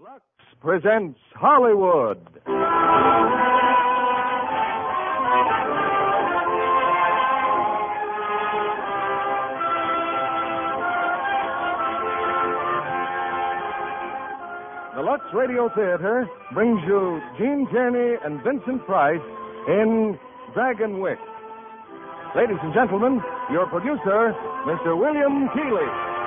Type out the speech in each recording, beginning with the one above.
Lux presents Hollywood. The Lux Radio Theater brings you Gene Tierney and Vincent Price in Dragon Wick. Ladies and gentlemen, your producer, Mr. William Keighley.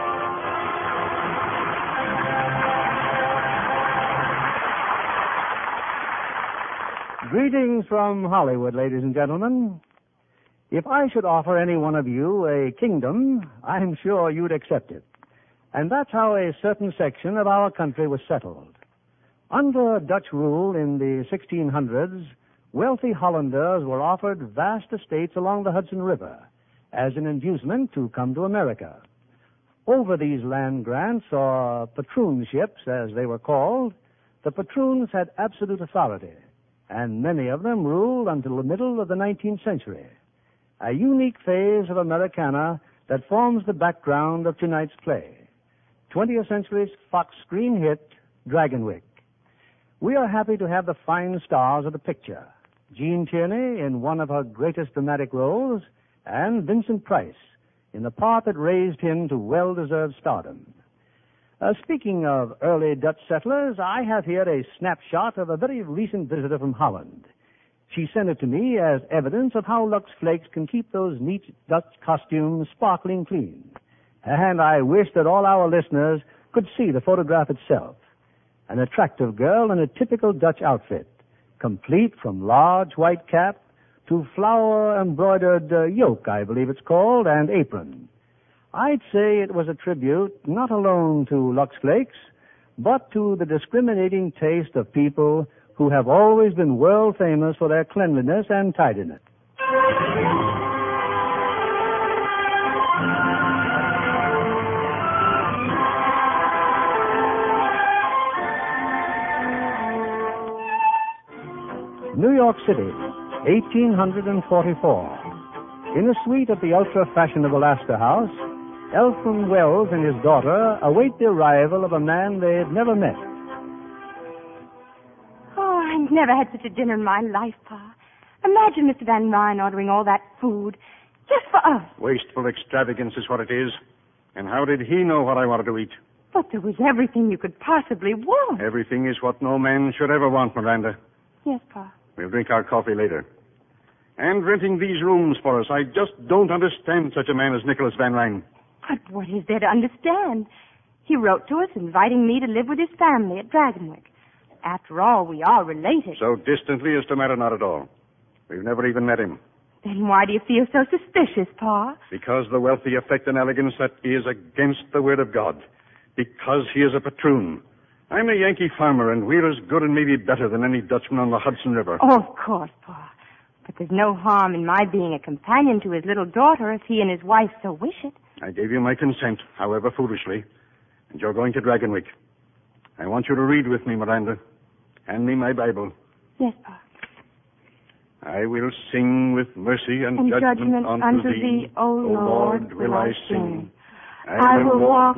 Greetings from Hollywood, ladies and gentlemen. If I should offer any one of you a kingdom, I'm sure you'd accept it. And that's how a certain section of our country was settled. Under Dutch rule in the 1600s, wealthy Hollanders were offered vast estates along the Hudson River as an inducement to come to America. Over these land grants, or patroonships as they were called, the patroons had absolute authority, and many of them ruled until the middle of the 19th century, a unique phase of Americana that forms the background of tonight's play, 20th century's Fox screen hit, Dragonwick. We are happy to have the fine stars of the picture, Gene Tierney in one of her greatest dramatic roles, and Vincent Price in the part that raised him to well-deserved stardom. Speaking of early Dutch settlers, I have here a snapshot of a very recent visitor from Holland. She sent it to me as evidence of how Lux Flakes can keep those neat Dutch costumes sparkling clean. And I wish that all our listeners could see the photograph itself. An attractive girl in a typical Dutch outfit, complete from large white cap to flower-embroidered yoke, I believe it's called, and apron. I'd say it was a tribute not alone to Lux Flakes, but to the discriminating taste of people who have always been world famous for their cleanliness and tidiness. New York City, 1844. In a suite at the ultra-fashionable Astor House, Elton Wells and his daughter await the arrival of a man they've never met. Oh, I've never had such a dinner in my life, Pa. Imagine Mr. Van Ryn ordering all that food just for us. Wasteful extravagance is what it is. And how did he know what I wanted to eat? But there was everything you could possibly want. Everything is what no man should ever want, Miranda. Yes, Pa. We'll drink our coffee later. And renting these rooms for us. I just don't understand such a man as Nicholas Van Ryn. But what is there to understand? He wrote to us inviting me to live with his family at Dragonwick. After all, we are related. So distantly as to matter not at all. We've never even met him. Then why do you feel so suspicious, Pa? Because the wealthy affect an elegance that is against the word of God. Because he is a patroon. I'm a Yankee farmer, and we're as good and maybe better than any Dutchman on the Hudson River. Oh, of course, Pa. But there's no harm in my being a companion to his little daughter if he and his wife so wish it. I gave you my consent, however foolishly, and you're going to Dragonwick. I want you to read with me, Miranda. Hand me my Bible. Yes, Pa. I will sing with mercy and judgment unto thee, O Lord, will I sing. I will walk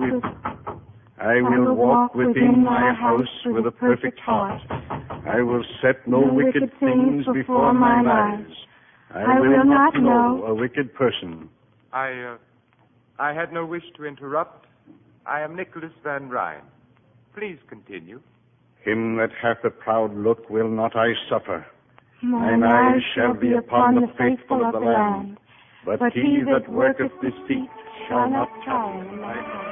within my house with a perfect heart. I will set no wicked things before mine eyes. I will not know a wicked person. I had no wish to interrupt. I am Nicholas Van Ryn. Please continue. Him that hath a proud look will not I suffer. Mine eyes shall be upon the faithful of the land. But he that worketh deceit shall not tire in my heart.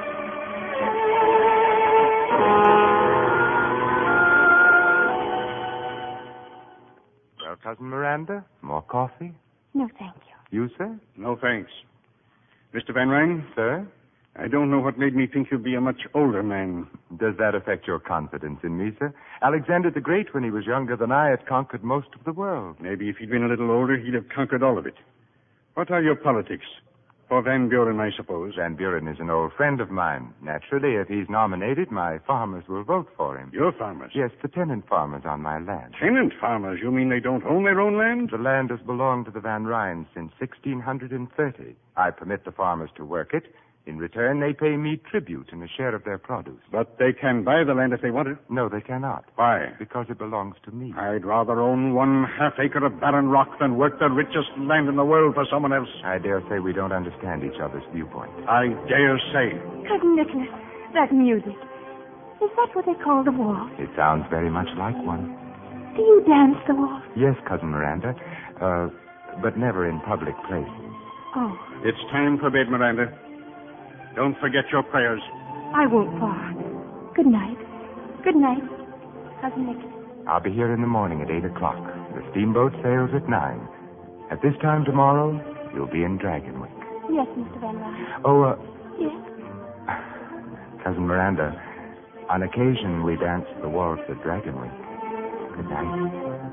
Well, Cousin Miranda, more coffee? No, thank you. You, sir? No, thanks. Mr. Van Ryn? Sir? I don't know what made me think you'd be a much older man. Does that affect your confidence in me, sir? Alexander the Great, when he was younger than I, had conquered most of the world. Maybe if he'd been a little older, he'd have conquered all of it. What are your politics? For Van Buren, I suppose. Van Buren is an old friend of mine. Naturally, if he's nominated, my farmers will vote for him. Your farmers? Yes, the tenant farmers on my land. Tenant farmers? You mean they don't own their own land? The land has belonged to the Van Ryns since 1630. I permit the farmers to work it, In return, they pay me tribute and a share of their produce. But they can buy the land if they want it. No, they cannot. Why? Because it belongs to me. I'd rather own 1/2 acre of barren rock than work the richest land in the world for someone else. I dare say we don't understand each other's viewpoint. I dare say. Cousin Nicholas, that music. Is that what they call the waltz? It sounds very much like one. Do you dance the waltz? Yes, Cousin Miranda, but never in public places. Oh, It's time for bed, Miranda. Don't forget your prayers. I won't far. Good night. Good night, Cousin Nicholas. I'll be here in the morning at 8 o'clock. The steamboat sails at 9. At this time tomorrow, you'll be in Dragonwick. Yes, Mr. Van Ryn. Oh, Yes. Cousin Miranda, on occasion we dance the waltz at Dragonwick. Good night.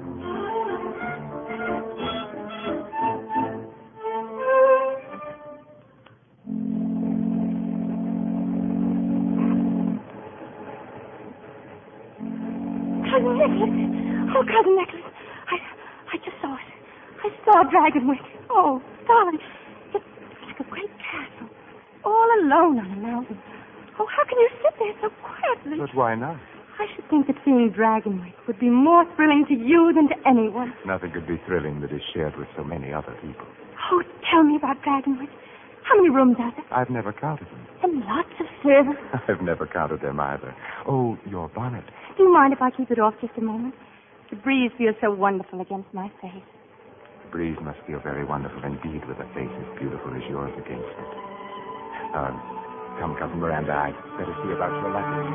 Cousin Nicholas. Oh, Cousin Nicholas. I just saw it. I saw Dragonwick. Oh, darling. It's like a great castle. All alone on a mountain. Oh, how can you sit there so quietly? But why not? I should think that seeing Dragonwick would be more thrilling to you than to anyone. Nothing could be thrilling that is shared with so many other people. Oh, tell me about Dragonwick. How many rooms are there? I've never counted them. And lots of servants. I've never counted them either. Oh, your bonnet. Do you mind if I keep it off just a moment? The breeze feels so wonderful against my face. The breeze must feel very wonderful indeed with a face as beautiful as yours against it. Come, Cousin Miranda, I'd better see about your luggage.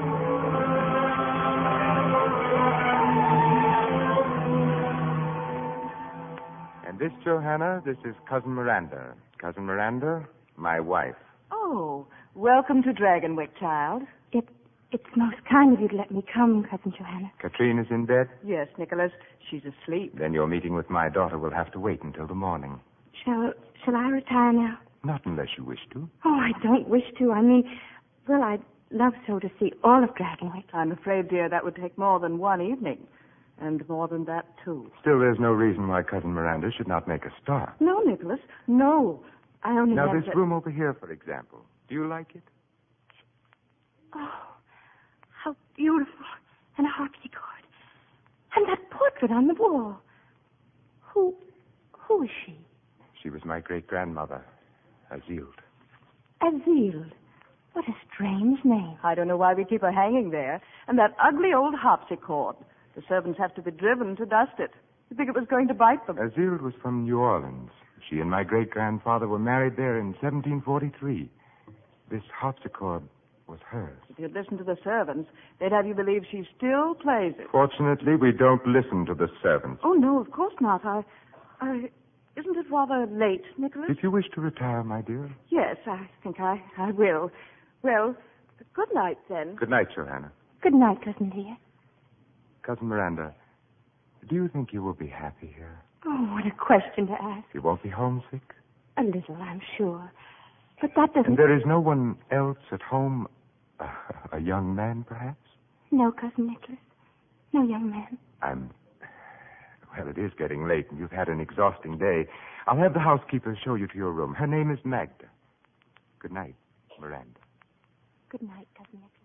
And this, Johanna, this is Cousin Miranda. Cousin Miranda, my wife. Oh, welcome to Dragonwick, child. It's most kind of you to let me come, Cousin Johanna. Katrine is in bed? Yes, Nicholas, she's asleep. Then your meeting with my daughter will have to wait until the morning. Shall I retire now? Not unless you wish to. Oh, I don't wish to. I mean, well, I'd love so to see all of Dragonwick. I'm afraid, dear, that would take more than one evening. And more than that, too. Still, there's no reason why Cousin Miranda should not make a start. No, Nicholas, no. I only Now, meant this that... room over here, for example. Do you like it? Oh, how beautiful. And a harpsichord. And that portrait on the wall. Who is she? She was my great-grandmother, Azild. Azild. What a strange name. I don't know why we keep her hanging there. And that ugly old harpsichord. The servants have to be driven to dust it. You think it was going to bite them? Azild was from New Orleans. She and my great-grandfather were married there in 1743. This harpsichord was hers. If you'd listen to the servants, they'd have you believe she still plays it. Fortunately, we don't listen to the servants. Oh, no, of course not. Isn't it rather late, Nicholas? If you wish to retire, my dear. Yes, I think I will. Well, good night, then. Good night, Johanna. Good night, Cousin dear. Cousin Miranda, do you think you will be happy here? Oh, what a question to ask. You won't be homesick? A little, I'm sure. But that doesn't... And there is no one else at home? A young man, perhaps? No, Cousin Nicholas. No young man. Well, it is getting late, and you've had an exhausting day. I'll have the housekeeper show you to your room. Her name is Magda. Good night, Miranda. Good night, Cousin Nicholas.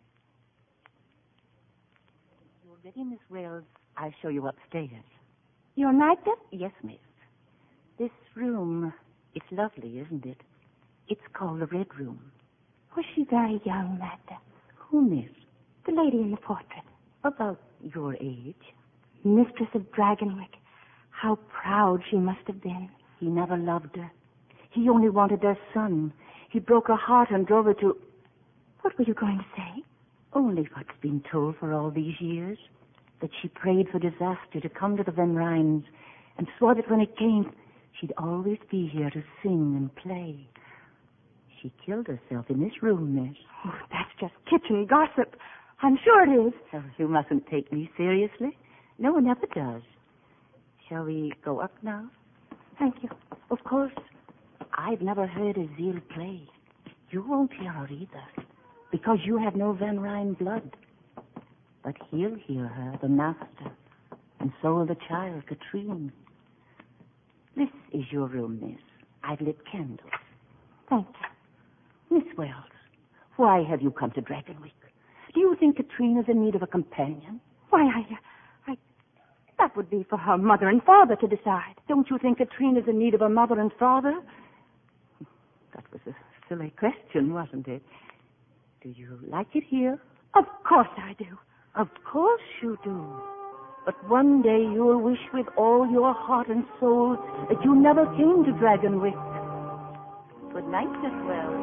You're ready, Miss Wells. I'll show you upstairs. You're Magda? Yes, miss. This room, it's lovely, isn't it? It's called the Red Room. Was she very young, Magda? Who, miss? The lady in the portrait. About your age. Mistress of Dragonwick. How proud she must have been. He never loved her. He only wanted their son. He broke her heart and drove her to... What were you going to say? Only what's been told for all these years. That she prayed for disaster to come to the Van Ryns and swore that when it came, she'd always be here to sing and play. She killed herself in this room, miss. Oh, that's just kitchen gossip. I'm sure it is. Oh, you mustn't take me seriously. No one ever does. Shall we go up now? Thank you. Of course, I've never heard Azild play. You won't hear her either, because you have no Van Ryn blood. But he'll hear her, the master, and so will the child, Katrine. This is your room, miss. I've lit candles. Thank you. Miss Wells, why have you come to Dragonwick? Do you think Katrine is in need of a companion? Why, that would be for her mother and father to decide. Don't you think Katrine is in need of a mother and father? That was a silly question, wasn't it? Do you like it here? Of course I do. Of course you do. But one day you'll wish with all your heart and soul that you never came to Dragonwick. Good night, Miss Wells.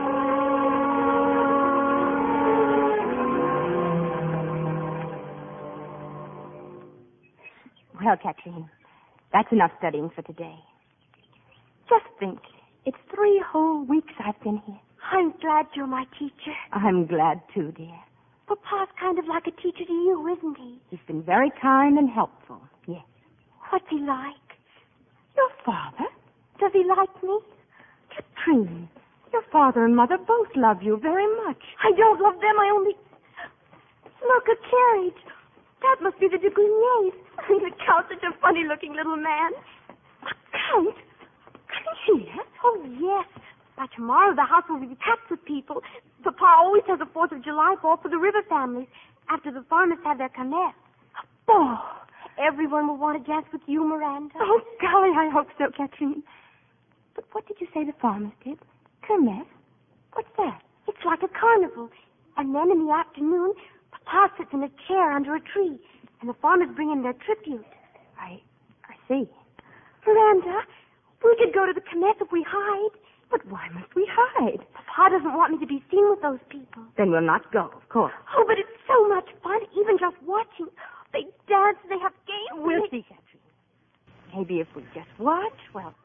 Well, Kathleen, that's enough studying for today. Just think, it's 3 whole weeks I've been here. I'm glad you're my teacher. I'm glad too, dear. Papa's kind of like a teacher to you, isn't he? He's been very kind and helpful. Yes. What's he like? Your father? Does he like me? Katrine, your father and mother both love you very much. I don't love them, I only... Look, a carriage. That must be the de Grigners. And the Count's such a funny-looking little man. A Count? Count here? Oh, yes. By tomorrow, the house will be packed with people. Papa always has a 4th of July ball for the River families after the farmers have their kermesse. A ball. Everyone will want to dance with you, Miranda. Oh, golly, I hope so, Katrine. But what did you say the farmers did? Kermesse? What's that? It's like a carnival. And then in the afternoon, Papa sits in a chair under a tree, and the farmers bring in their tribute. I see. Miranda, we could go to the kermesse if we hide. But why must we hide? Papa doesn't want me to be seen with those people. Then we'll not go, of course. Oh, but it's so much fun, even just watching. They dance, they have games. We'll see, Katrine. Maybe if we just watch, well...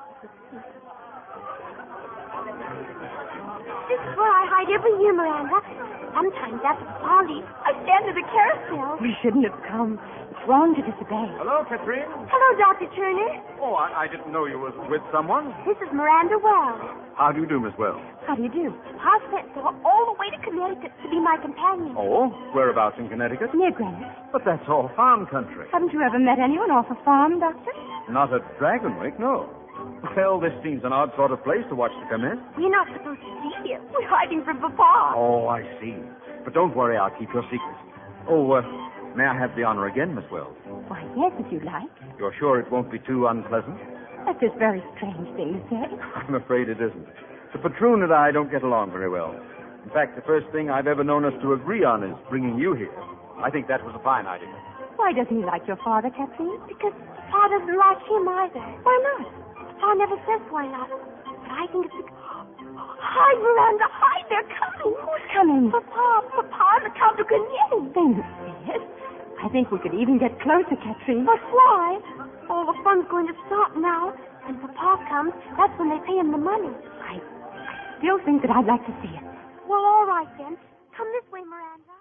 This is where I hide every year, Miranda. Sometimes after the party, I stand at the carousel. We shouldn't have come. It's wrong to disobey. Hello, Katrine. Hello, Dr. Turner. Oh, I didn't know you were with someone. This is Miranda Wells. How do you do, Miss Wells? How do you do? Pa sent her all the way to Connecticut to be my companion. Oh, whereabouts in Connecticut? Near Greenwich. But that's all farm country. Haven't you ever met anyone off a farm, Doctor? Not at Dragonwick, no. Well, this seems an odd sort of place to watch the kermesse. We're not supposed to be here. We're hiding from Papa. Oh, I see. But don't worry, I'll keep your secret. Oh, may I have the honor again, Miss Wells? Why, yes, if you like. You're sure it won't be too unpleasant? That's a very strange thing to say. I'm afraid it isn't. The patroon and I don't get along very well. In fact, the first thing I've ever known us to agree on is bringing you here. I think that was a fine idea. Why doesn't he like your father, Kathleen? Because Pa doesn't like him either. Why not? Pa never says why not. But I think it's because... Hide, Miranda, hide. They're coming. Who's coming? Papa and the Count de Grigny. Then, yes. I think we could even get closer, Katrine. But why? All the fun's going to stop now. And Papa comes, that's when they pay him the money. I still think that I'd like to see it. Well, all right then. Come this way, Miranda.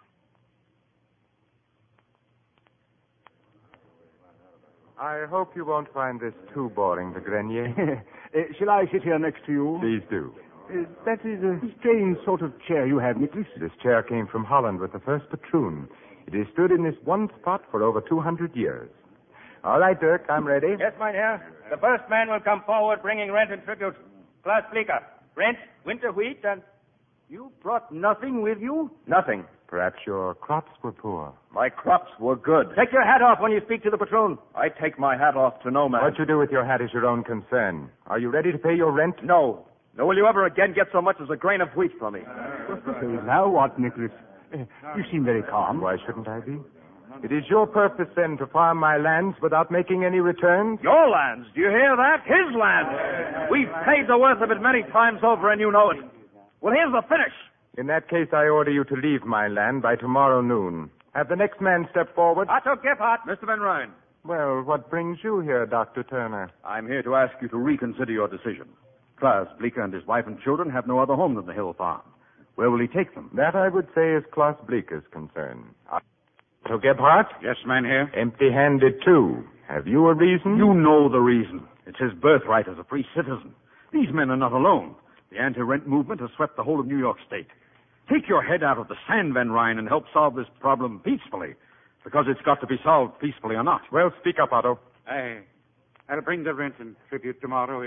I hope you won't find this too boring, de Grenier. Shall I sit here next to you? Please do. That is a strange sort of chair you have, Nicholas. This chair came from Holland with the first patroon. It has stood in this one spot for over 200 years. All right, Dirk, I'm ready. Yes, mynheer. The first man will come forward bringing rent and tribute. Klaus Bleeker. Rent, winter wheat, and... You brought nothing with you? Nothing. Perhaps your crops were poor. My crops were good. Take your hat off when you speak to the patroon. I take my hat off to no man. What you do with your hat is your own concern. Are you ready to pay your rent? No. Nor will you ever again get so much as a grain of wheat from me. Now what, Nicholas? You seem very calm. Why shouldn't I be? It is your purpose, then, to farm my lands without making any returns? Your lands? Do you hear that? His land. We've paid the worth of it many times over, and you know it. Well, here's the finish. In that case, I order you to leave my land by tomorrow noon. Have the next man step forward. Otto Gebhardt. Mr. Van Ryn. Well, what brings you here, Dr. Turner? I'm here to ask you to reconsider your decision. Klaus Bleeker and his wife and children have no other home than the Hill Farm. Where will he take them? That, I would say, is Klaus Bleeker's concern. Otto Gebhardt? Yes, man, here. Empty-handed, too. Have you a reason? You know the reason. It's his birthright as a free citizen. These men are not alone. The anti-rent movement has swept the whole of New York State. Take your head out of the sand, Van Ryn, and help solve this problem peacefully. Because it's got to be solved peacefully or not. Well, speak up, Otto. I'll bring the rent and tribute tomorrow if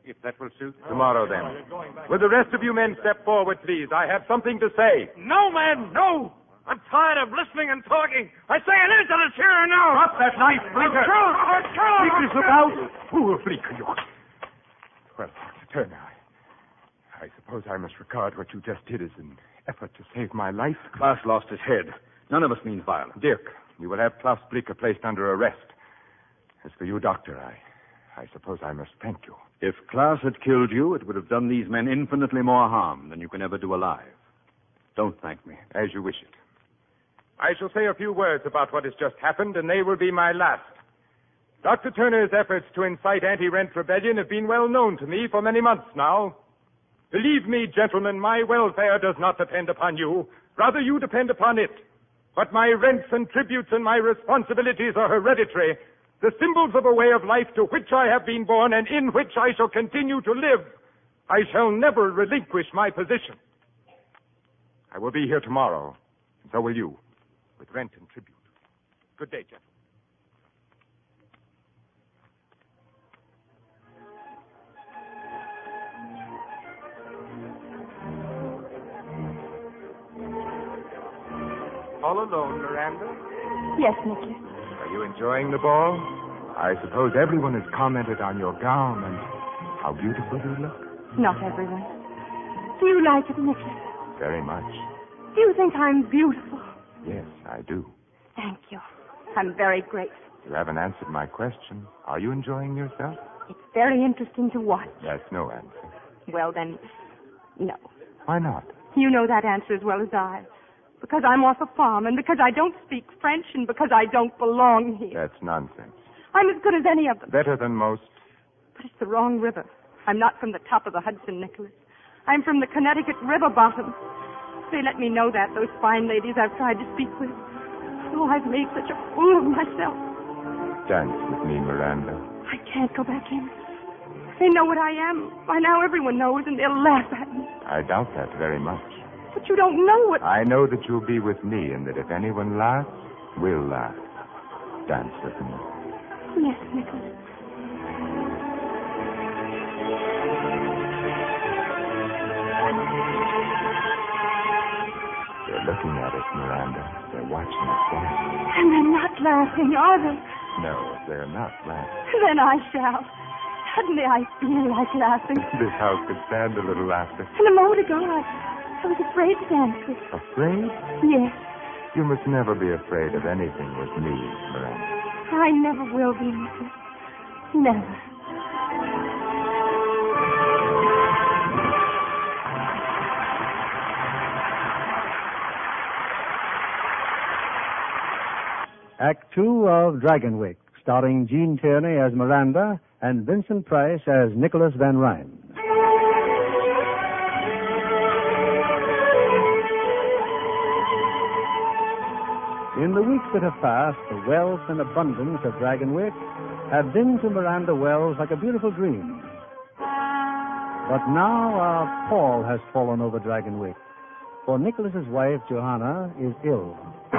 if that will suit. Tomorrow, then. Will the rest of you men step forward, please? I have something to say. No, man, no! I'm tired of listening and talking. I say an answer to here now. Drop that knife, Bleeker. Bleeker, look out. Fool, Bleeker, you. Well, Turner, I suppose I must regard what you just did as an effort to save my life. Klaus lost his head. None of us means violence. Dirk, you will have Klaus Bleeker placed under arrest. As for you, Doctor, I suppose I must thank you. If Klaus had killed you, it would have done these men infinitely more harm than you can ever do alive. Don't thank me. As you wish it. I shall say a few words about what has just happened, and they will be my last. Dr. Turner's efforts to incite anti-rent rebellion have been well known to me for many months now. Believe me, gentlemen, my welfare does not depend upon you. Rather, you depend upon it. But my rents and tributes and my responsibilities are hereditary, the symbols of a way of life to which I have been born and in which I shall continue to live. I shall never relinquish my position. I will be here tomorrow, and so will you, with rent and tribute. Good day, gentlemen. All alone, Miranda? Yes, Nicholas. Are you enjoying the ball? I suppose everyone has commented on your gown and how beautiful you look. Not everyone. Do you like it, Nicholas? Very much. Do you think I'm beautiful? Yes, I do. Thank you. I'm very grateful. You haven't answered my question. Are you enjoying yourself? It's very interesting to watch. That's no answer. Well, then, no. Why not? You know that answer as well as I. Because I'm off a farm, and because I don't speak French, and because I don't belong here. That's nonsense. I'm as good as any of them. Better than most. But it's the wrong river. I'm not from the top of the Hudson, Nicholas. I'm from the Connecticut river bottom. They let me know that, those fine ladies I've tried to speak with. Oh, I've made such a fool of myself. Dance with me, Miranda. I can't go back in. They know what I am. By now everyone knows, and they'll laugh at me. I doubt that very much. But you don't know what... I know that you'll be with me, and that if anyone laughs, we'll laugh. Dance with me. Yes, Nicholas. They're looking at us, Miranda. They're watching us dance. And they're not laughing, are they? No, they're not laughing. Then I shall. Suddenly I feel like laughing. This house could stand a little laughter. And a moment ago, I was afraid to dance with you. Afraid? Yes. You must never be afraid of anything with me, Miranda. I never will be, Nicholas. Never. Act 2 of Dragonwyck, starring Gene Tierney as Miranda and Vincent Price as Nicholas Van Ryn. In the weeks that have passed, the wealth and abundance of Dragonwyck have been to Miranda Wells like a beautiful dream. But now a pall has fallen over Dragonwyck, for Nicholas's wife, Johanna, is ill.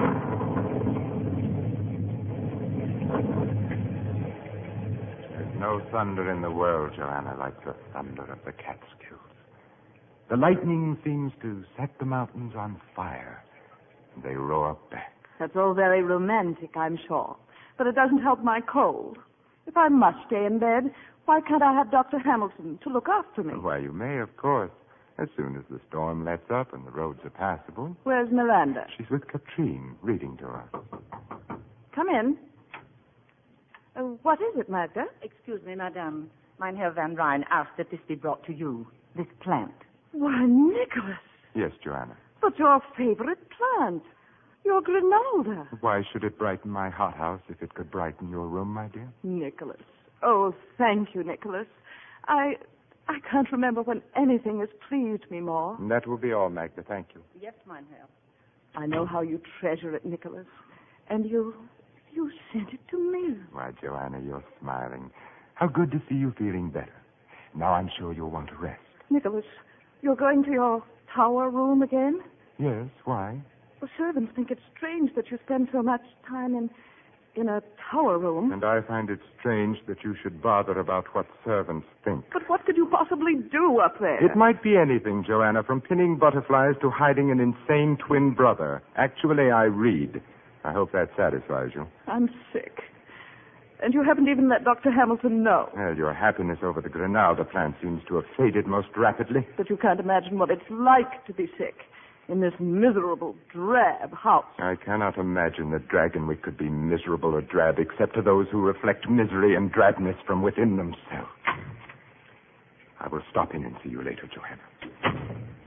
There's no thunder in the world, Johanna, like the thunder of the Catskills. The lightning seems to set the mountains on fire, and they roar back. That's all very romantic, I'm sure. But it doesn't help my cold. If I must stay in bed, why can't I have Dr. Hamilton to look after me? Why, you may, of course, as soon as the storm lets up and the roads are passable. Where's Miranda? She's with Katrine, reading to her. Come in. What is it, Magda? Excuse me, madame. Mynheer Van Ryn asked that this be brought to you, this plant. Why, Nicholas, Yes, Johanna. but your favorite plant. Your granola. Why should it brighten my hothouse if it could brighten your room, my dear? Nicholas. Oh, thank you, Nicholas. I can't remember when anything has pleased me more. That will be all, Magda. Thank you. Yes, Mynheer. I know how you treasure it, Nicholas. And you sent it to me. Why, Johanna, you're smiling. How good to see you feeling better. Now I'm sure you'll want to rest. Nicholas, you're going to your tower room again? Yes, why? The servants think it's strange that you spend so much time in a tower room. And I find it strange that you should bother about what servants think. But what could you possibly do up there? It might be anything, Joanna, from pinning butterflies to hiding an insane twin brother. Actually, I read. I hope that satisfies you. I'm sick. And you haven't even let Dr. Hamilton know. Well, your happiness over the Grinalda plant seems to have faded most rapidly. But you can't imagine what it's like to be sick in this miserable, drab house. I cannot imagine that Dragonwick could be miserable or drab except to those who reflect misery and drabness from within themselves. I will stop in and see you later, Johanna.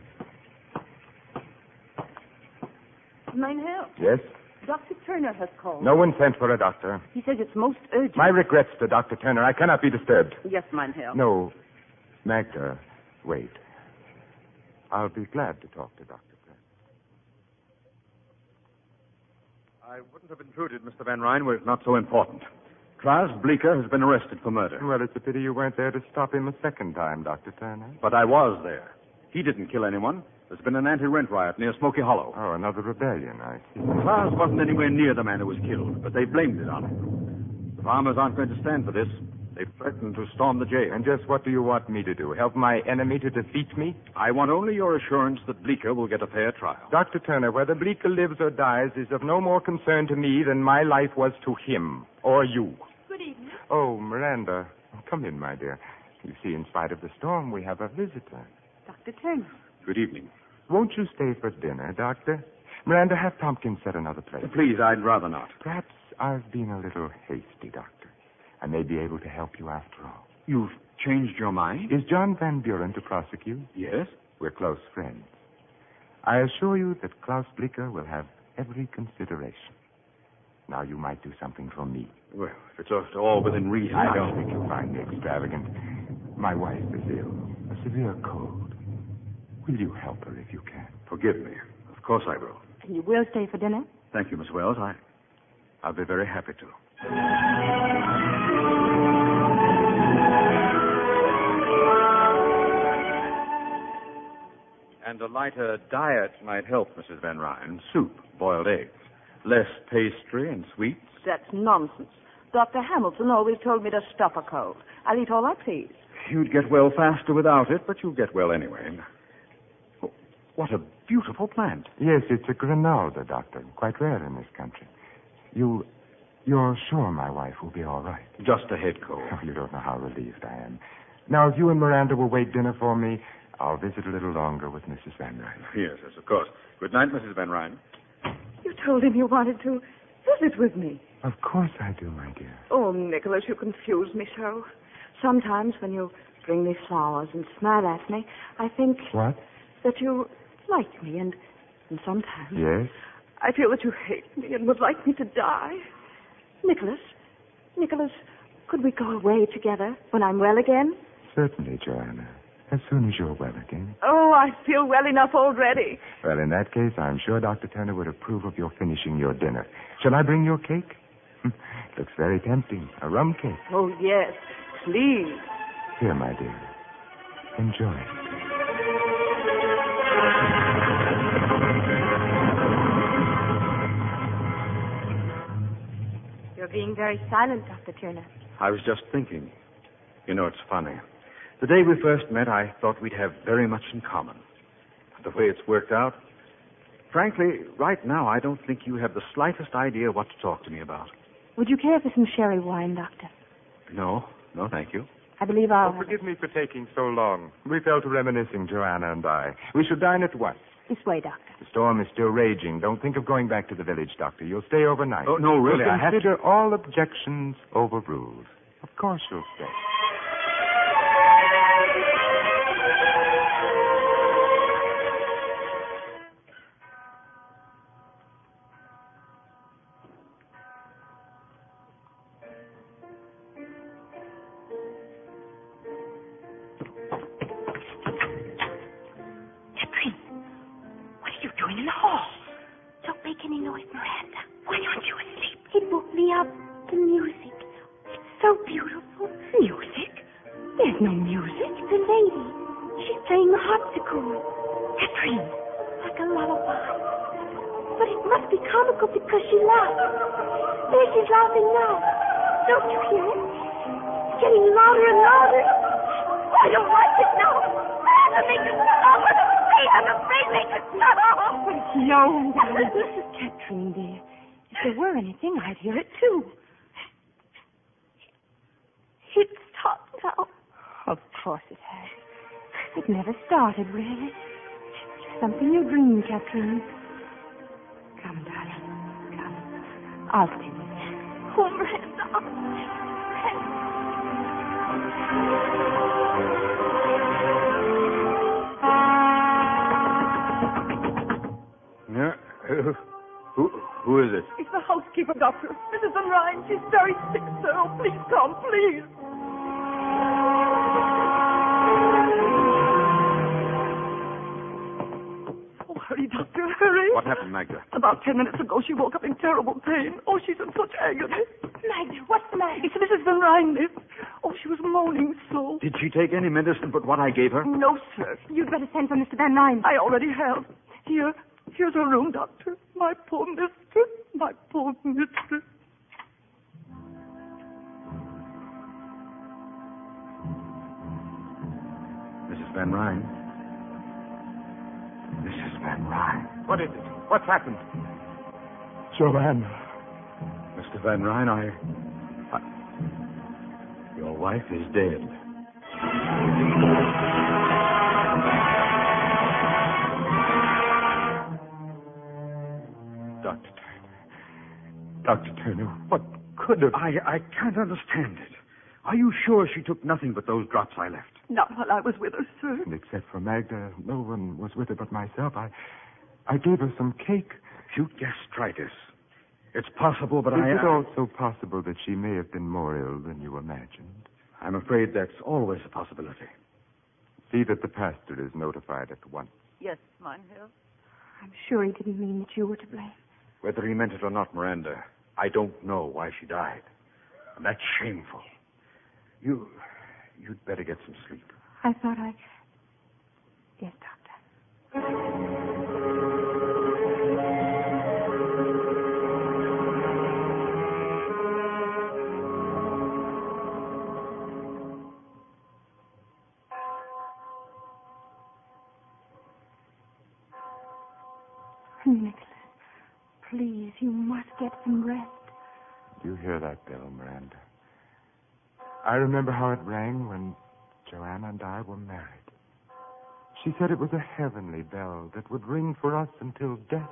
Mein Herr, Yes? Dr. Turner has called. No one sent for a doctor. He says it's most urgent. My regrets to Dr. Turner. I cannot be disturbed. Yes, mein Herr. No, Magda, wait. I'll be glad to talk to Dr. Turner. I wouldn't have intruded, Mr. Van Ryn, were it not so important. Klaus Bleeker has been arrested for murder. Well, it's a pity you weren't there to stop him a second time, Dr. Turner. But I was there. He didn't kill anyone. There's been an anti-rent riot near Smoky Hollow. Oh, another rebellion, I see. Klaus wasn't anywhere near the man who was killed, but they blamed it on him. The farmers aren't going to stand for this. They've threatened to storm the jail. And just what do you want me to do? Help my enemy to defeat me? I want only your assurance that Bleeker will get a fair trial. Dr. Turner, whether Bleeker lives or dies is of no more concern to me than my life was to him or you. Good evening. Oh, Miranda. Come in, my dear. You see, in spite of the storm, we have a visitor. Dr. Turner. Good evening. Won't you stay for dinner, Doctor? Miranda, have Tompkins set another place. Please, I'd rather not. Perhaps I've been a little hasty, Doctor. I may be able to help you after all. You've changed your mind? Is John Van Buren to prosecute? Yes. We're close friends. I assure you that Klaus Bleeker will have every consideration. Now you might do something for me. Well, if it's all within reason, I don't think you'll find me extravagant. My wife is ill, a severe cold. Will you help her if you can? Forgive me. Of course I will. And you will stay for dinner? Thank you, Miss Wells. I'll be very happy to. And a lighter diet might help, Mrs. Van Ryn. Soup, boiled eggs, less pastry and sweets. That's nonsense. Dr. Hamilton always told me to stop a cold. I'll eat all I please. You'd get well faster without it, but you'll get well anyway. Oh, what a beautiful plant. Yes, it's a Grinalda, Doctor. Quite rare in this country. You're sure my wife will be all right? Just a head cold. Oh, you don't know how relieved I am. Now, if you and Miranda will wait dinner for me, I'll visit a little longer with Mrs. Van Ryn. Yes, of course. Good night, Mrs. Van Ryn. You told him you wanted to visit with me. Of course I do, my dear. Oh, Nicholas, you confuse me so. Sometimes when you bring me flowers and smile at me, I think... What? That you like me, and sometimes... Yes? I feel that you hate me and would like me to die. Nicholas, could we go away together when I'm well again? Certainly, Joanna. As soon as you're well again. Oh, I feel well enough already. Well, in that case, I'm sure Dr. Turner would approve of your finishing your dinner. Shall I bring your cake? Looks very tempting. A rum cake. Oh, yes. Please. Here, my dear. Enjoy. You're being very silent, Dr. Turner. I was just thinking. You know, it's funny. The day we first met, I thought we'd have very much in common. But the way it's worked out, frankly, right now, I don't think you have the slightest idea what to talk to me about. Would you care for some sherry wine, Doctor? No, thank you. I believe I'll... Forgive me for taking so long. We fell to reminiscing, Joanna and I. We should dine at once. This way, Doctor. The storm is still raging. Don't think of going back to the village, Doctor. You'll stay overnight. Oh, no, really, I have to... Consider all objections overruled. Of course you'll stay. In the hall. Don't make any noise, Miranda. Why aren't you asleep? He woke me up. The music. It's so beautiful. Music? There's no music. The lady. She's playing the harpsichord. Catherine. Like a lullaby. But it must be comical because she laughed. There, she's laughing now. Don't you hear it? It's getting louder and louder. I don't like it now. Anna, make it stop. I'm afraid make it stop. But it's no, Catherine, dear. If there were anything, I'd hear it too. It stopped now. Of course it has. It never started, really. It's something you dreamed, Catherine. Come, darling. Come. I'll stay with you. Oh, Miranda. Yeah. Who is it? It's the housekeeper, Doctor. Mrs. Van Ryn. She's very sick, sir. Oh, please come, please. Oh, hurry, Doctor, hurry. What happened, Magda? About 10 minutes ago, she woke up in terrible pain. Oh, she's in such agony. Magda, what's the matter? It's Mrs. Van Ryn, miss. Oh, she was moaning so. Did she take any medicine but what I gave her? No, sir. You'd better send for Mr. Van Ryn. I already have. Here's her room, Doctor. My poor mistress. My poor mistress. Mrs. Van Ryn. Mrs. Van Ryn. What is it? What's happened? Joanna. Mr. Van Ryn, Your wife is dead. Dr. Turner, what could have... I can't understand it. Are you sure she took nothing but those drops I left? Not while I was with her, sir. And except for Magda, no one was with her but myself. I gave her some cake. Acute gastritis. It's possible, but Is it also possible that she may have been more ill than you imagined? I'm afraid that's always a possibility. See that the pastor is notified at once. Yes, mein Herr. I'm sure he didn't mean that you were to blame. Whether he meant it or not, Miranda, I don't know why she died. And that's shameful. You'd better get some sleep. I thought I... Yes, Doctor. Nicholas, please, you must get some rest. Do you hear that bell, Miranda? I remember how it rang when Joanna and I were married. She said it was a heavenly bell that would ring for us until death.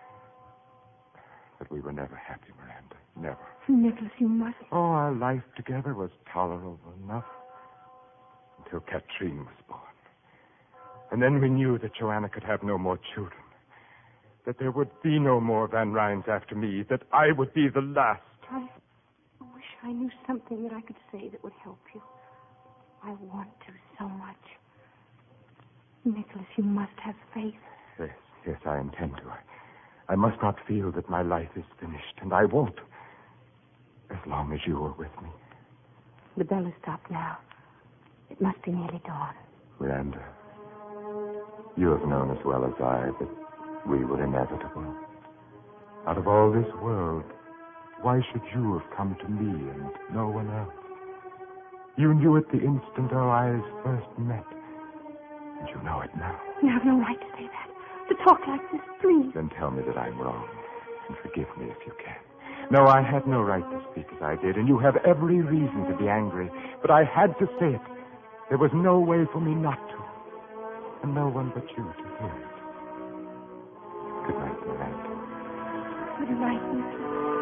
But we were never happy, Miranda. Never. Nicholas, you must... Oh, our life together was tolerable enough until Katrine was born. And then we knew that Joanna could have no more children. That there would be no more Van Ryns after me. That I would be the last. I wish I knew something that I could say that would help you. I want to so much. Nicholas, you must have faith. Yes, I intend to. I must not feel that my life is finished, and I won't. As long as you are with me. The bell has stopped now. It must be nearly dawn. Miranda, you have known as well as I that we were inevitable. Out of all this world, why should you have come to me and no one else? You knew it the instant our eyes first met. And you know it now. You have no right to say that. To talk like this, please. Then tell me that I'm wrong. And forgive me if you can. No, I had no right to speak as I did, and you have every reason to be angry. But I had to say it. There was no way for me not to. And no one but you to hear it. Good night, Miranda. Good night, Nicholas.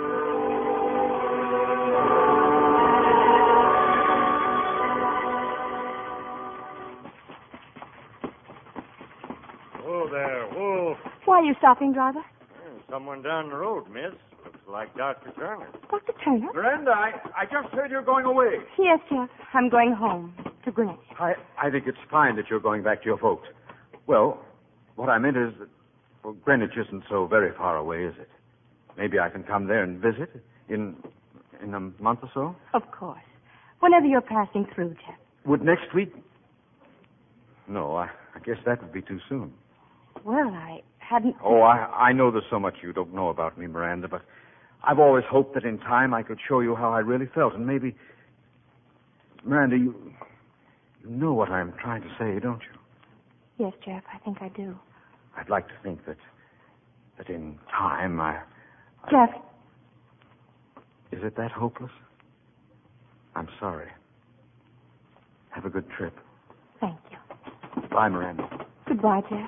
Whoa there, whoa. Why are you stopping, driver? Someone down the road, miss. Looks like Dr. Turner. Dr. Turner? Miranda, I just heard you're going away. Yes, Jeff. I'm going home to Greenwich. I think it's fine that you're going back to your folks. Well, what I meant is that Greenwich isn't so very far away, is it? Maybe I can come there and visit in a month or so? Of course. Whenever you're passing through, Jeff. Would next week? No, I guess that would be too soon. Well, hadn't... Oh, I know there's so much you don't know about me, Miranda, but I've always hoped that in time I could show you how I really felt, and maybe... Miranda, you know what I'm trying to say, don't you? Yes, Jeff, I think I do. I'd like to think that in time Jeff. Is it that hopeless? I'm sorry. Have a good trip. Thank you. Bye, Miranda. Goodbye, Jeff.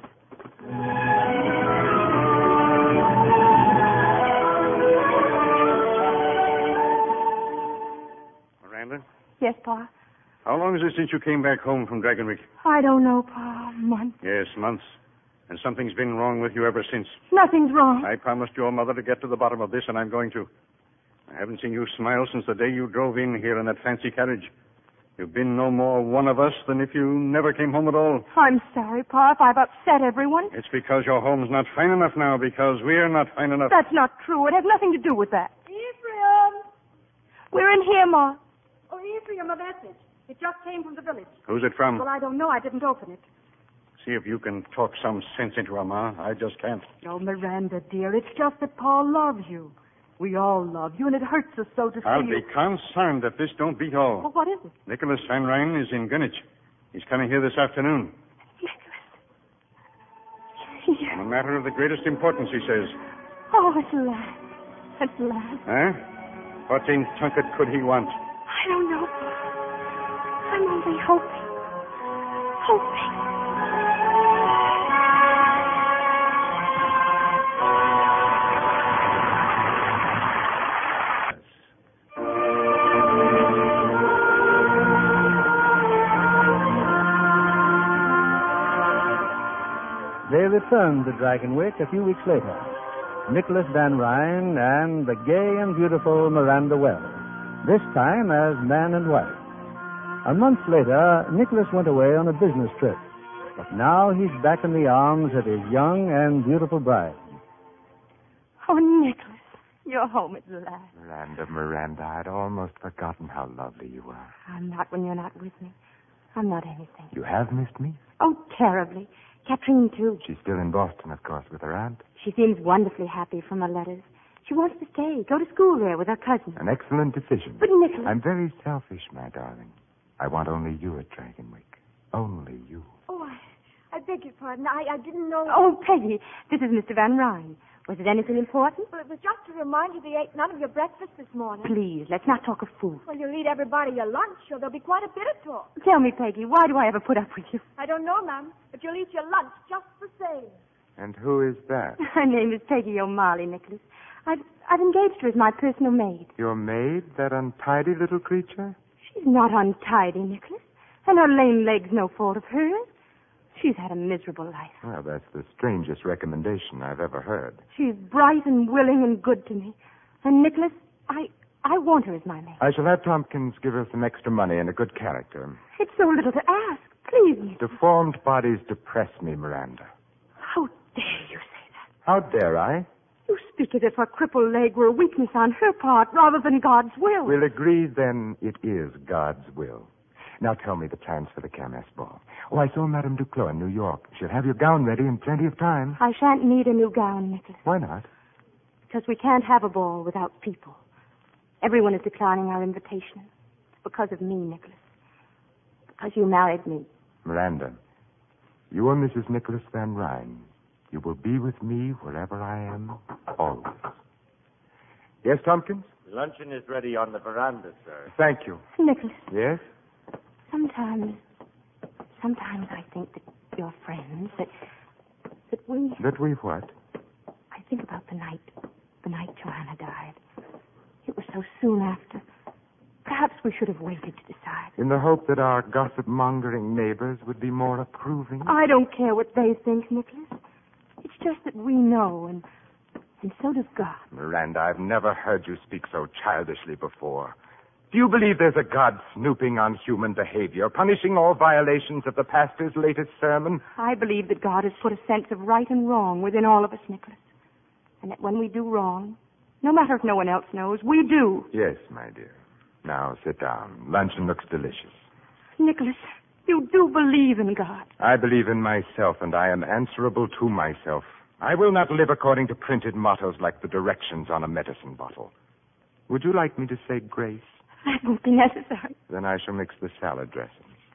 Miranda? Yes, Pa. How long is it since you came back home from Dragonwick? I don't know, Pa. Months. Yes, months. And something's been wrong with you ever since. Nothing's wrong. I promised your mother to get to the bottom of this, and I'm going to. I haven't seen you smile since the day you drove in here in that fancy carriage. You've been no more one of us than if you never came home at all. I'm sorry, Pa, if I've upset everyone. It's because your home's not fine enough now, because we're not fine enough. That's not true. It has nothing to do with that. Ephraim! We're in here, Ma. Oh, Ephraim, a message. It just came from the village. Who's it from? Well, I don't know. I didn't open it. See if you can talk some sense into her, Ma. I just can't. Oh, Miranda, dear, it's just that Paul loves you. We all love you, and it hurts us so to see I'll you. be concerned if this don't beat all. Well, what is it? Nicholas Van Ryn is in Greenwich. He's coming here this afternoon. Here. On a matter of the greatest importance, he says. Oh, at last. At last. Huh? What in Tunket could he want? I don't know. I'm only hoping. Hoping. They returned to Dragonwick a few weeks later. Nicholas Van Ryn and the gay and beautiful Miranda Wells, this time as man and wife. A month later, Nicholas went away on a business trip, but now he's back in the arms of his young and beautiful bride. Oh, Nicholas, you're home at last. Miranda, I'd almost forgotten how lovely you are. I'm not when you're not with me. I'm not anything. You have missed me? Oh, terribly. Katrine, too. She's still in Boston, of course, with her aunt. She seems wonderfully happy from her letters. She wants to stay, go to school there with her cousin. An excellent decision. But, Nicholas... I'm very selfish, my darling. I want only you at Dragonwick. Only you. Oh, I beg your pardon. I didn't know... Oh, Peggy, this is Mr. Van Ryn. Was it anything important? Well, it was just to remind you they ate none of your breakfast this morning. Please, let's not talk of food. Well, you'll eat everybody your lunch, or there'll be quite a bit of talk. Tell me, Peggy, why do I ever put up with you? I don't know, ma'am, but you'll eat your lunch just the same. And who is that? Her name is Peggy O'Malley, Nicholas. I've engaged her as my personal maid. Your maid, that untidy little creature? She's not untidy, Nicholas. And her lame leg's no fault of hers. She's had a miserable life. Well, that's the strangest recommendation I've ever heard. She's bright and willing and good to me. And, Nicholas, I want her as my maid. I shall have Tompkins give her some extra money and a good character. It's so little to ask. Please, Nicholas. Deformed bodies depress me, Miranda. How dare you say that? How dare I? You speak as if her crippled leg were a weakness on her part rather than God's will. We'll agree, then, it is God's will. Now tell me the plans for the Kermesse ball. Oh, I saw Madame Duclos in New York. She'll have your gown ready in plenty of time. I shan't need a new gown, Nicholas. Why not? Because we can't have a ball without people. Everyone is declining our invitation. It's because of me, Nicholas. Because you married me. Miranda, you are Mrs. Nicholas Van Ryn. You will be with me wherever I am, always. Yes, Tompkins? Luncheon is ready on the veranda, sir. Thank you. Nicholas. Yes? Sometimes I think that your friends, that we... That we what? I think about the night Joanna died. It was so soon after. Perhaps we should have waited to decide. In the hope that our gossip-mongering neighbors would be more approving? I don't care what they think, Nicholas. It's just that we know, and so does God. Miranda, I've never heard you speak so childishly before. Do you believe there's a God snooping on human behavior, punishing all violations of the pastor's latest sermon? I believe that God has put a sense of right and wrong within all of us, Nicholas. And that when we do wrong, no matter if no one else knows, we do. Yes, my dear. Now, sit down. Luncheon looks delicious. Nicholas, you do believe in God. I believe in myself, and I am answerable to myself. I will not live according to printed mottos like the directions on a medicine bottle. Would you like me to say grace? That won't be necessary. Then I shall mix the salad dressing.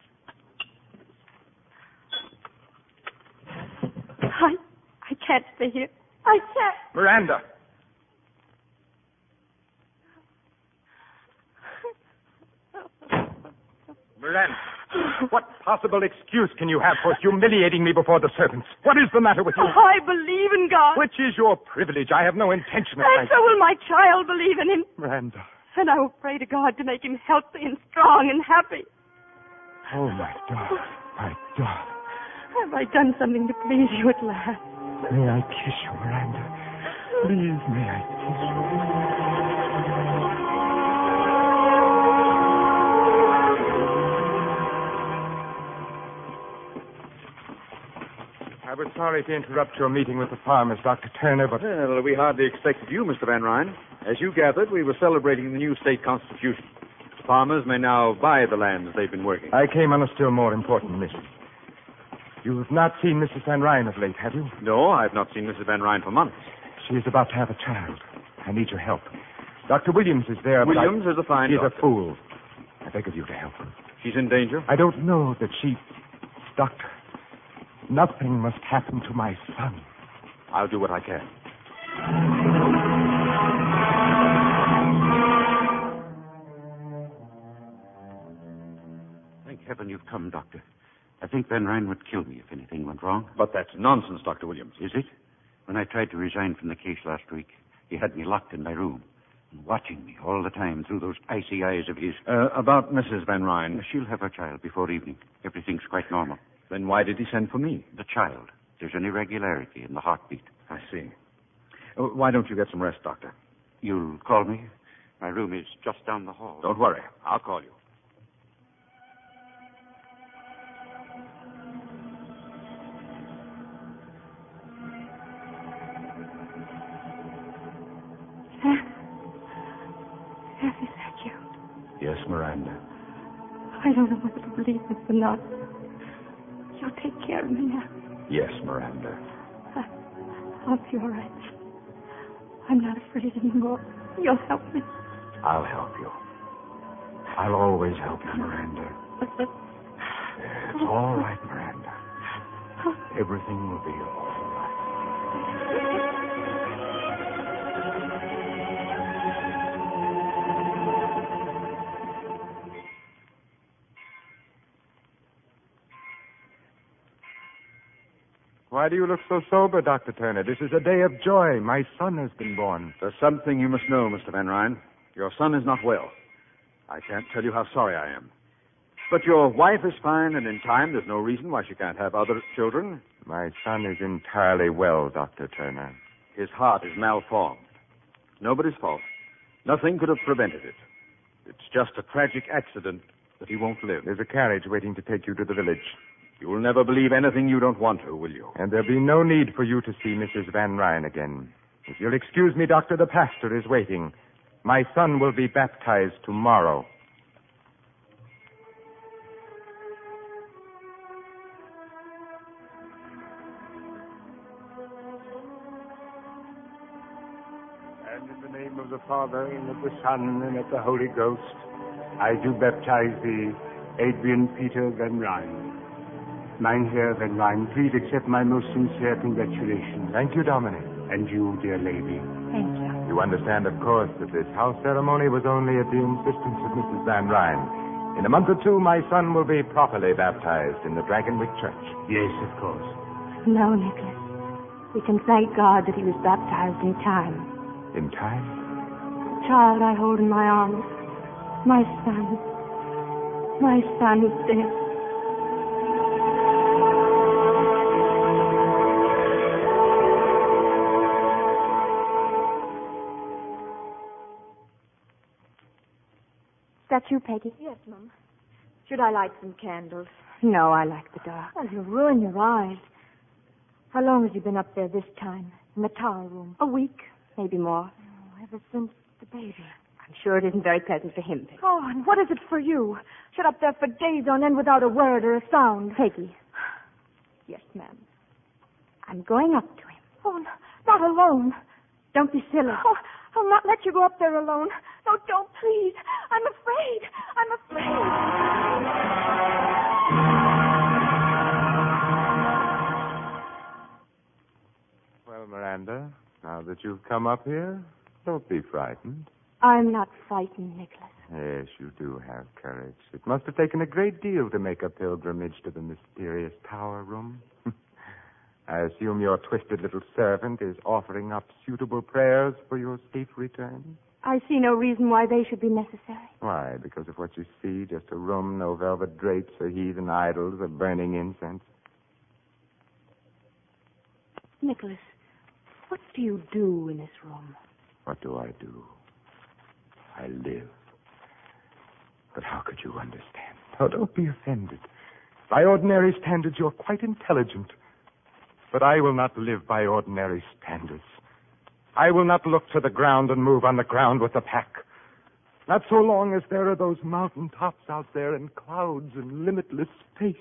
I can't stay here. I can't. Miranda! Miranda, what possible excuse can you have for humiliating me before the servants? What is the matter with you? I believe in God. Which is your privilege. I have no intention of... And so will my child believe in him. Miranda. And I will pray to God to make him healthy and strong and happy. Oh, my darling. My darling. Have I done something to please you at last? May I kiss you, Miranda? Please, may I kiss you? I was sorry to interrupt your meeting with the farmers, Dr. Turner, but... Well, we hardly expected you, Mr. Van Ryn. As you gathered, we were celebrating the new state constitution. Farmers may now buy the lands they've been working. I came on a still more important mission. You have not seen Mrs. Van Ryn of late, have you? No, I've not seen Mrs. Van Ryn for months. She is about to have a child. I need your help. Dr. Williams is there, Williams is a fine She's doctor. a fool. I beg of you to help her. She's in danger? I don't know that she... Doctor, nothing must happen to my son. I'll do what I can. Thank heaven you've come, Doctor. I think Van Ryn would kill me if anything went wrong. But that's nonsense, Dr. Williams. Is it? When I tried to resign from the case last week, he had me locked in my room, and watching me all the time through those icy eyes of his. About Mrs. Van Ryn. She'll have her child before evening. Everything's quite normal. Then why did he send for me? The child. There's an irregularity in the heartbeat. I see. Why don't you get some rest, Doctor? You'll call me? My room is just down the hall. Don't worry. I'll call you. Is that you? Yes, Miranda. I don't know whether to believe this or not. You'll take care of me now. Yes, Miranda. I'll be all right. I'm not afraid anymore. You'll help me. I'll help you. I'll always help you, Miranda. It's all right, Miranda. Everything will be all right. Why do you look so sober, Dr. Turner? This is a day of joy. My son has been born. There's something you must know, Mr. Van Ryn. Your son is not well. I can't tell you how sorry I am. But your wife is fine, and in time there's no reason why she can't have other children. My son is entirely well, Dr. Turner. His heart is malformed. Nobody's fault. Nothing could have prevented it. It's just a tragic accident that he won't live. There's a carriage waiting to take you to the village. You will never believe anything you don't want to, will you? And there'll be no need for you to see Mrs. Van Ryn again. If you'll excuse me, Doctor, the pastor is waiting. My son will be baptized tomorrow. And in the name of the Father, and of the Son, and of the Holy Ghost, I do baptize thee, Adrian Peter Van Ryn. Mein Herr Van Ryn, please accept my most sincere congratulations. Thank you, Dominic. And you, dear lady. Thank you. You understand, of course, that this house ceremony was only at the insistence of Mrs. Van Ryn. In a month or two, my son will be properly baptized in the Dragonwick Church. Yes, of course. No, Nicholas. We can thank God that he was baptized in time. In time? The child I hold in my arms. My son. My son is dead. Is that you, Peggy? Yes, Mum. Should I light some candles? No, I like the dark. Well, you'll ruin your eyes. How long has he been up there this time? In the tower room? A week, maybe more. Oh, ever since the baby. I'm sure it isn't very pleasant for him, Peggy. Oh, and what is it for you? Shut up there for days on end without a word or a sound. Peggy. Yes, ma'am. I'm going up to him. Oh, not alone. Don't be silly. Oh, I'll not let you go up there alone. No, don't, please. I'm afraid. Well, Miranda, now that you've come up here, don't be frightened. I'm not frightened, Nicholas. Yes, you do have courage. It must have taken a great deal to make a pilgrimage to the mysterious tower room. I assume your twisted little servant is offering up suitable prayers for your safe return? I see no reason why they should be necessary. Why? Because of what you see? Just a room, no velvet drapes or heathen idols or burning incense? Nicholas, what do you do in this room? What do I do? I live. But how could you understand? Oh, don't be offended. By ordinary standards, you're quite intelligent. But I will not live by ordinary standards. I will not look to the ground and move on the ground with the pack. Not so long as there are those mountain tops out there and clouds and limitless space.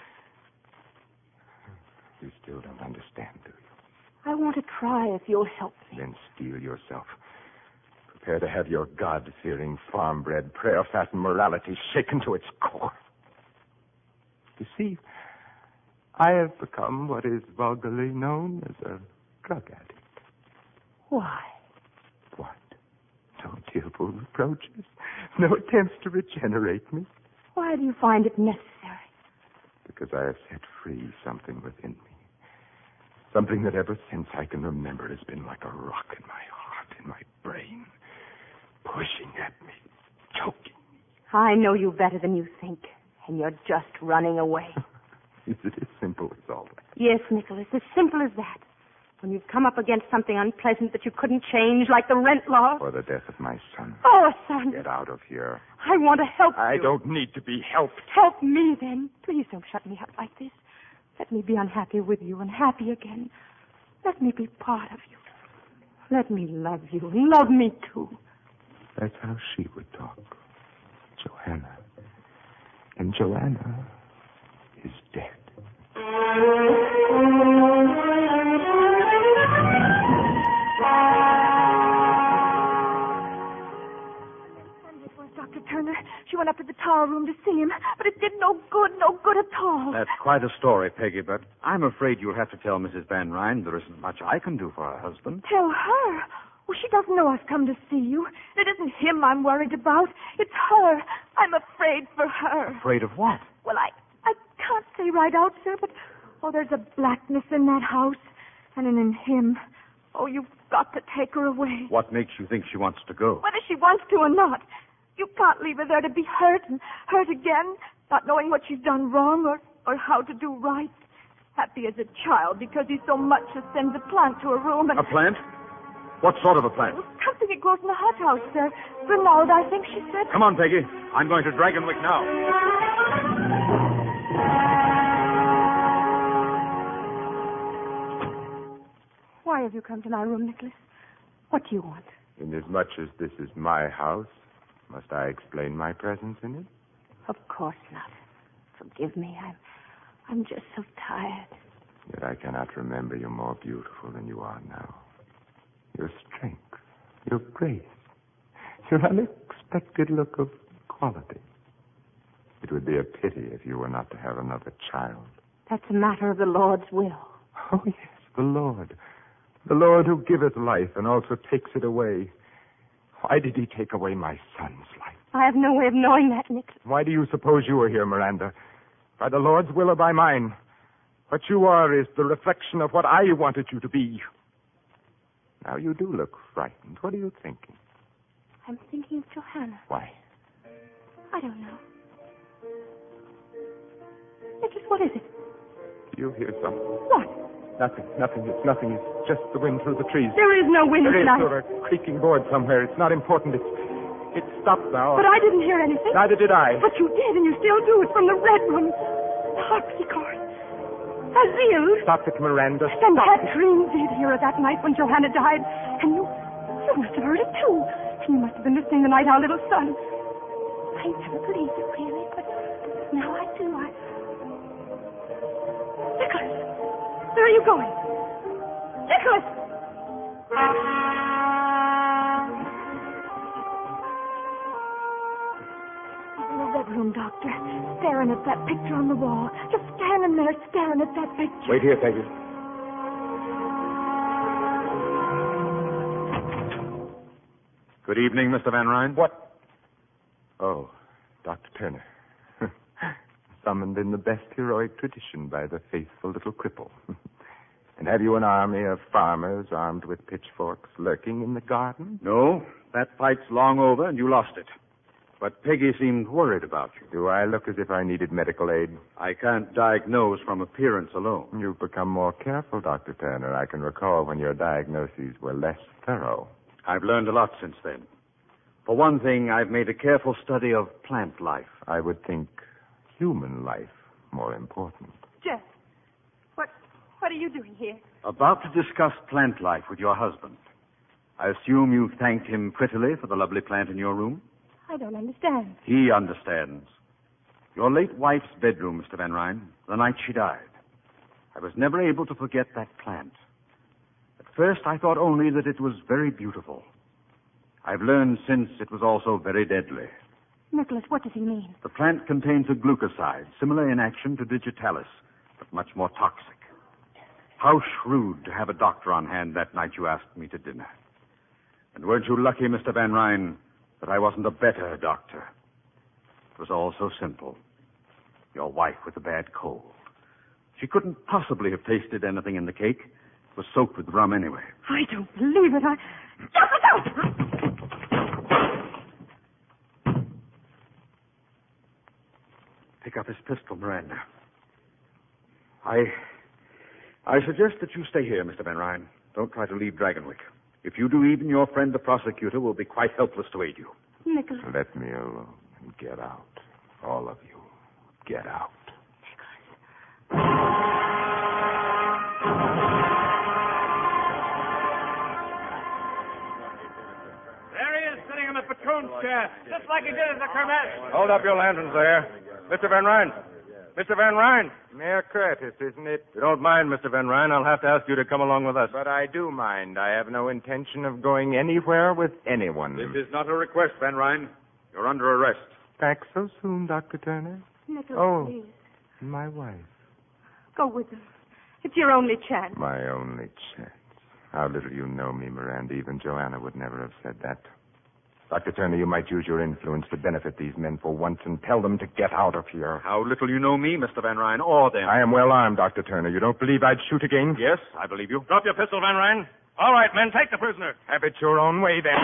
You still don't understand, do you? I want to try if you'll help me. Then steel yourself. Prepare to have your God-fearing, farm-bred, prayer-fastened morality shaken to its core. You see, I have become what is vulgarly known as a drug addict. Why? What? No tearful reproaches? No attempts to regenerate me? Why do you find it necessary? Because I have set free something within me. Something that ever since I can remember has been like a rock in my heart, in my brain, pushing at me, choking me. I know you better than you think, and you're just running away. Is it as simple as all that? Yes, Nicholas, as simple as that. When you've come up against something unpleasant that you couldn't change, like the rent law. Or the death of my son. Oh, son. Get out of here. I want to help you. I don't need to be helped. Help me, then. Please don't shut me up like this. Let me be unhappy with you and happy again. Let me be part of you. Let me love you and love me, too. That's how she would talk. Joanna. And Joanna is dead. Dr. Turner. She went up to the tower room to see him, but it did no good at all. That's quite a story, Peggy, but I'm afraid you'll have to tell Mrs. Van Ryn there isn't much I can do for her husband. Tell her? Well, she doesn't know I've come to see you. It isn't him I'm worried about. It's her. I'm afraid for her. Afraid of what? Well, I can't say right out, sir, but, there's a blackness in that house and in him. Oh, you've got to take her away. What makes you think she wants to go? Whether she wants to or not. You can't leave her there to be hurt and hurt again, not knowing what she's done wrong or how to do right. Happy as a child because he so much as sends a plant to her room. And a plant? What sort of a plant? Something that grows in the hothouse, sir. Grenade, I think she said. Come on, Peggy. I'm going to Dragonwick now. Why have you come to my room, Nicholas? What do you want? Inasmuch as this is my house, must I explain my presence in it? Of course not. Forgive me. I'm just so tired. Yet I cannot remember you more beautiful than you are now. Your strength, your grace, your unexpected look of quality. It would be a pity if you were not to have another child. That's a matter of the Lord's will. Oh, yes, the Lord. The Lord who giveth life and also takes it away. Why did he take away my son's life? I have no way of knowing that, Nick. Why do you suppose you are here, Miranda? By the Lord's will or by mine? What you are is the reflection of what I wanted you to be. Now, you do look frightened. What are you thinking? I'm thinking of Johanna. Why? I don't know. Nicholas, what is it? Do you hear something? What? Nothing. It's nothing. It's just the wind through the trees. There is no wind tonight. There is a creaking board somewhere. It's not important. It's stopped now. But I didn't hear anything. Neither did I. But you did, and you still do. It's from the Red Room. The harpsichord. Azil. Stop it, Miranda. And Catherine did hear it that night when Johanna died. And you must have heard it, too. And you must have been listening the night our little son. I never believed it, really, but now I do. Nicholas, where are you going? Nicholas! He's in the bedroom, Doctor, staring at that picture on the wall. Just standing there staring at that picture. Wait here, Peggy. Good evening, Mr. Van Ryn. What? Oh, Dr. Turner. Summoned in the best heroic tradition by the faithful little cripple. And have you an army of farmers armed with pitchforks lurking in the garden? No, that fight's long over and you lost it. But Peggy seemed worried about you. Do I look as if I needed medical aid? I can't diagnose from appearance alone. You've become more careful, Dr. Turner. I can recall when your diagnoses were less thorough. I've learned a lot since then. For one thing, I've made a careful study of plant life. I would think human life more important. Jeff, what are you doing here? About to discuss plant life with your husband. I assume you've thanked him prettily for the lovely plant in your room? I don't understand. He understands. Your late wife's bedroom, Mr. Van Ryn, the night she died. I was never able to forget that plant. At first, I thought only that it was very beautiful. I've learned since it was also very deadly. Nicholas, what does he mean? The plant contains a glucoside, similar in action to digitalis, but much more toxic. How shrewd to have a doctor on hand that night you asked me to dinner. And weren't you lucky, Mr. Van Ryn, that I wasn't a better doctor? It was all so simple. Your wife with a bad cold. She couldn't possibly have tasted anything in the cake. It was soaked with rum anyway. I don't believe it. Pick up his pistol, Miranda. I suggest that you stay here, Mr. Van Ryn. Don't try to leave Dragonwick. If you do, even your friend, the prosecutor, will be quite helpless to aid you. Nicholas. Let me alone and get out. All of you. Get out. There he is, sitting in the patroon's chair, just like he did at the Kermesse. Hold up your lanterns there. Mr. Van Ryn. Mr. Van Ryn. Mayor Curtis, isn't it? If you don't mind, Mr. Van Ryn, I'll have to ask you to come along with us. But I do mind. I have no intention of going anywhere with anyone. This is not a request, Van Ryn. You're under arrest. Back so soon, Dr. Turner? Nicholas, please. My wife. Go with them. It's your only chance. My only chance. How little you know me, Miranda. Even Joanna would never have said that. Dr. Turner, you might use your influence to benefit these men for once and tell them to get out of here. How little you know me, Mr. Van Ryn, or them. I am well armed, Dr. Turner. You don't believe I'd shoot again? Yes, I believe you. Drop your pistol, Van Ryn. All right, men, take the prisoner. Have it your own way, then.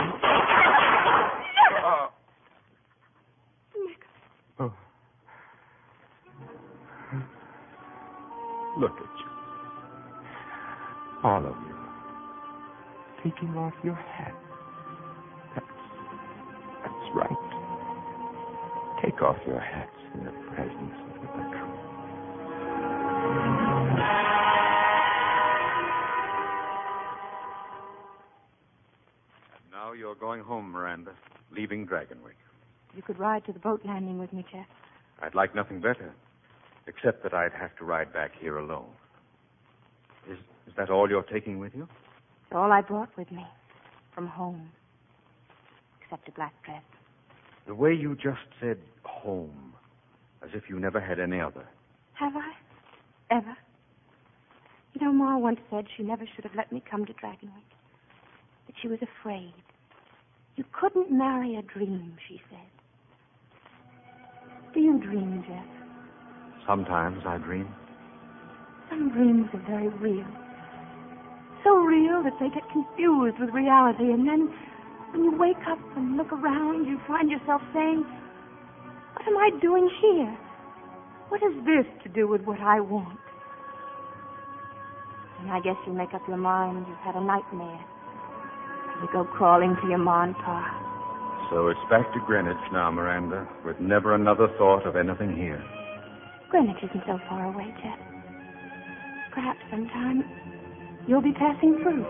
Oh. Look at you. All of you. Taking off your hats. That's right. Take off your hats in the presence of the patrol. And now you're going home, Miranda, leaving Dragonwick. You could ride to the boat landing with me, Jeff. I'd like nothing better, except that I'd have to ride back here alone. Is that all you're taking with you? It's all I brought with me from home, except a black dress. The way you just said home, as if you never had any other. Have I? Ever? You know, Ma once said she never should have let me come to Dragonwick. That she was afraid. You couldn't marry a dream, she said. Do you dream, Jeff? Sometimes I dream. Some dreams are very real. So real that they get confused with reality, and then when you wake up and look around, you find yourself saying, what am I doing here? What has this to do with what I want? And I guess you make up your mind you've had a nightmare. You go crawling to your ma and pa. So it's back to Greenwich now, Miranda, with never another thought of anything here. Greenwich isn't so far away, Jeff. Perhaps sometime you'll be passing through.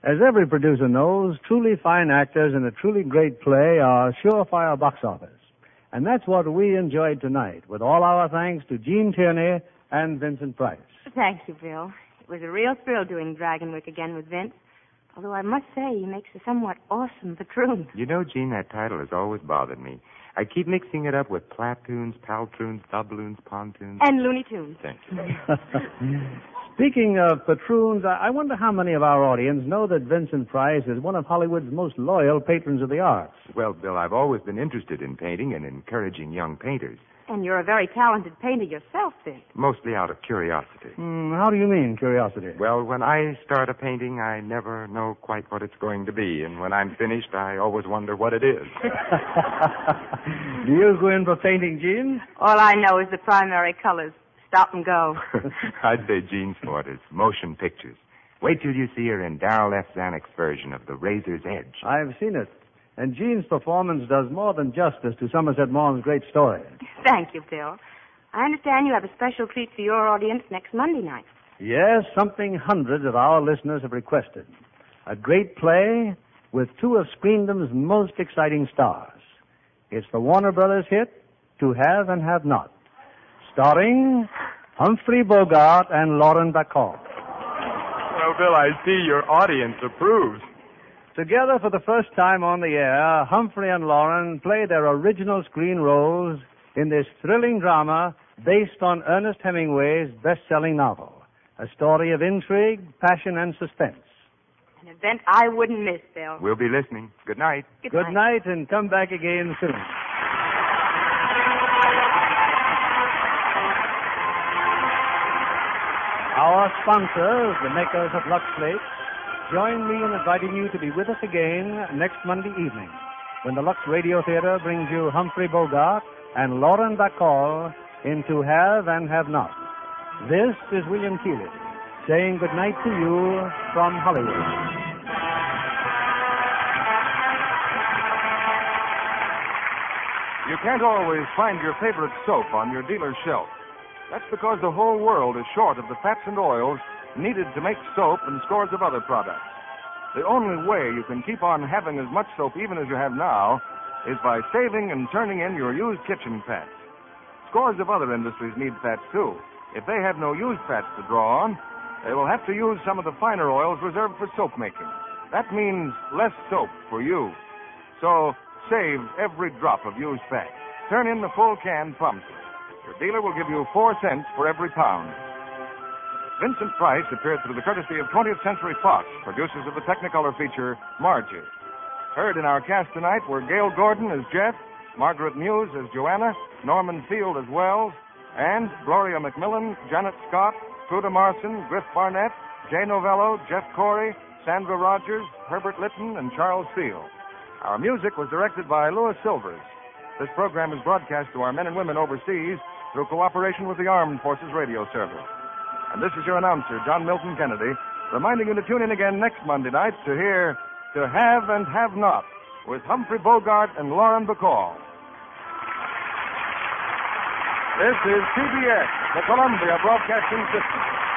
As every producer knows, truly fine actors in a truly great play are surefire box office. And that's what we enjoyed tonight, with all our thanks to Gene Tierney and Vincent Price. Thank you, Bill. It was a real thrill doing Dragonwyck again with Vince. Although I must say, he makes a somewhat awesome patroon. You know, Gene, that title has always bothered me. I keep mixing it up with platoons, paltroons, doubloons, pontoons. And Looney Tunes. Thank you. Speaking of patroons, I wonder how many of our audience know that Vincent Price is one of Hollywood's most loyal patrons of the arts. Well, Bill, I've always been interested in painting and encouraging young painters. And you're a very talented painter yourself, Vince. Mostly out of curiosity. How do you mean, curiosity? Well, when I start a painting, I never know quite what it's going to be. And when I'm finished, I always wonder what it is. Do you go in for painting, Gene? All I know is the primary colors. Stop and go. I'd say Gene's sport is motion pictures. Wait till you see her in Darrell F. Zanuck's version of The Razor's Edge. I've seen it. And Gene's performance does more than justice to Somerset Maugham's great story. Thank you, Bill. I understand you have a special treat for your audience next Monday night. Yes, something hundreds of our listeners have requested. A great play with two of Screendom's most exciting stars. It's the Warner Brothers hit, To Have and Have Not, starring Humphrey Bogart and Lauren Bacall. Well, Bill, I see your audience approves. Together for the first time on the air, Humphrey and Lauren play their original screen roles in this thrilling drama based on Ernest Hemingway's best-selling novel, a story of intrigue, passion, and suspense. An event I wouldn't miss, Bill. We'll be listening. Good night. Good night, and come back again soon. Our sponsors, the makers of Lux Flakes, join me in inviting you to be with us again next Monday evening when the Lux Radio Theater brings you Humphrey Bogart and Lauren Bacall in To Have and Have Not. This is William Keighley saying good night to you from Hollywood. You can't always find your favorite soap on your dealer's shelf. That's because the whole world is short of the fats and oils needed to make soap and scores of other products. The only way you can keep on having as much soap even as you have now is by saving and turning in your used kitchen fats. Scores of other industries need fats, too. If they have no used fats to draw on, they will have to use some of the finer oils reserved for soap making. That means less soap for you. So save every drop of used fat. Turn in the full can promptly. Your dealer will give you 4 cents for every pound. Vincent Price appeared through the courtesy of 20th Century Fox, producers of the Technicolor feature Margie. Heard in our cast tonight were Gail Gordon as Jeff, Margaret Muse as Joanna, Norman Field as Wells, and Gloria McMillan, Janet Scott, Truda Marson, Griff Barnett, Jay Novello, Jeff Corey, Sandra Rogers, Herbert Litton, and Charles Field. Our music was directed by Louis Silvers. This program is broadcast to our men and women overseas through cooperation with the Armed Forces Radio Service. And this is your announcer, John Milton Kennedy, reminding you to tune in again next Monday night to hear To Have and Have Not with Humphrey Bogart and Lauren Bacall. This is CBS, the Columbia Broadcasting System.